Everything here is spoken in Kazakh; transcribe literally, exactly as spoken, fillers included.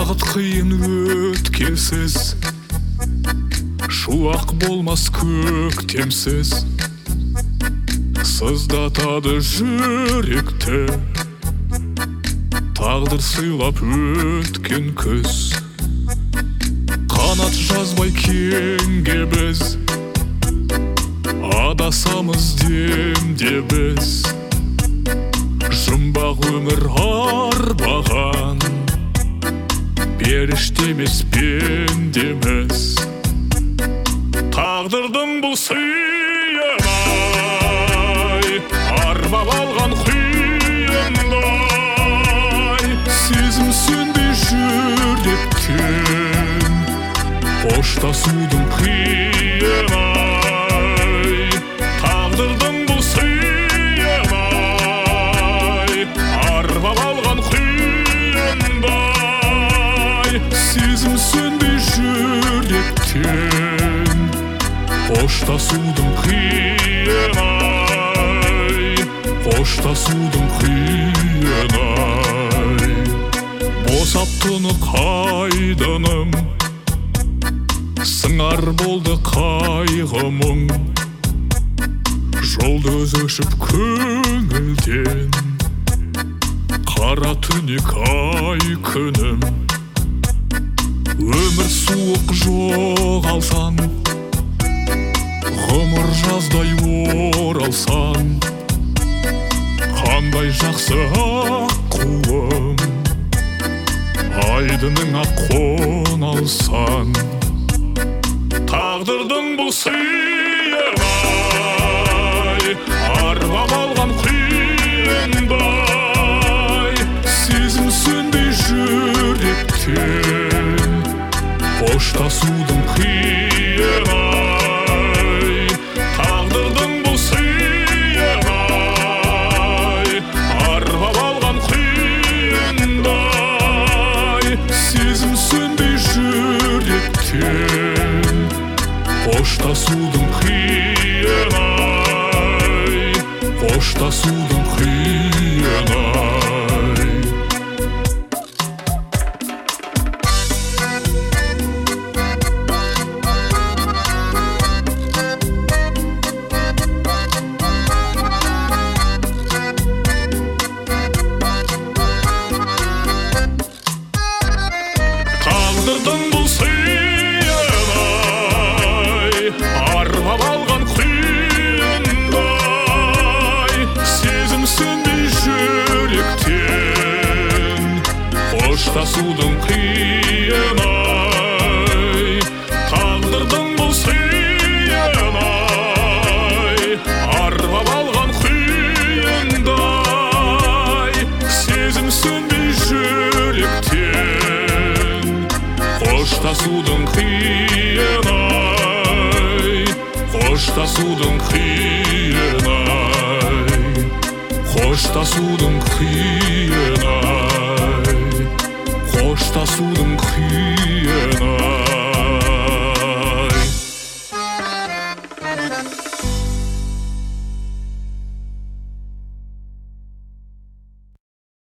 бақыт қиын өткелсіз, шуақ болмас көктемсіз, сыздатады жүректі тағдыр сыйлап өткен күз. Қанат жазбай кеңге біз адасамыз демде біз, жұмбақ өмір арбаған періште емес пендеміз. Тағдырдың бұл сыйынай арбап алған құйындай, сезім сөнбей жүректен қоштасудың қиынай. Тағдырдың бұл сыйынай арбап алған құйындай, сезім сөнбей жүректен қоштасудың қиынай, қоштасудың қиынай. Босап тұнық айдыным, сыңар болды қайғы мұң, жолды өшіп көңілден қара түнек ай күнім. Өмір суық жоғалсан, ғұмыр жаздай оралсан, қандай жақсы аққуым, айдыныңа қоналсан. Тағдырдың бұл сыйынай арбап алған құйындай, сезім сөнбей жүректен қоштасудың қиынай. Тағдырдың бұл сыйынай арбап алған құйындай, сезім сөнбей жүректен қоштасудың қиынай, қоштасудың қиынай. Тағдырдың бұл сыйынай арбап алған құйындай, сезім сөнбей жүректен қоштасудың қиынай. Тағдырдың бұл сыйынай арбап алған құйындай, сезім сөнбей жүректен қоштасудың қиынай, қоштасудың қиынай, қоштасудың қиынай, қоштасудың қиынай.